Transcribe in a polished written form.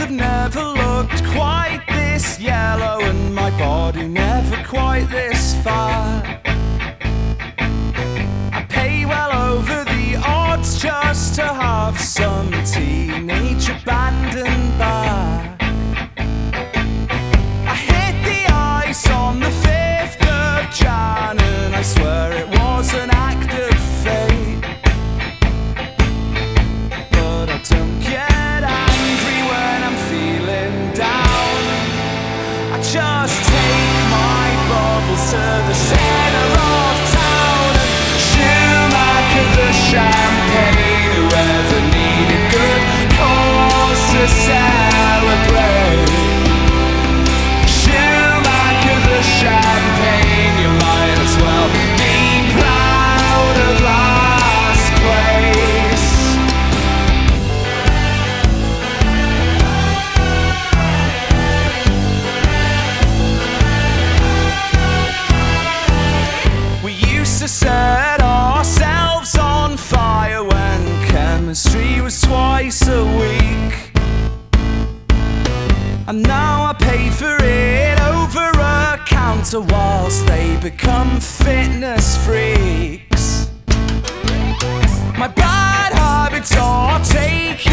have never looked quite this yellow, and my body never quite this fat. I pay well over the odds just to have some teenage abandon back. I hit the ice on the 5th of Jan, and I swear it was an act of fate. But I don't get angry when I'm feeling down. I just take my bubbles to the center of town and Schumacher the champagne, whoever needed good cause to celebrate. Schumacher the champagne, you might as well be proud of last place. We used to set ourselves on fire when chemistry was twice a week. And now I pay for it over a counter whilst they become fitness freaks. My bad habits are taking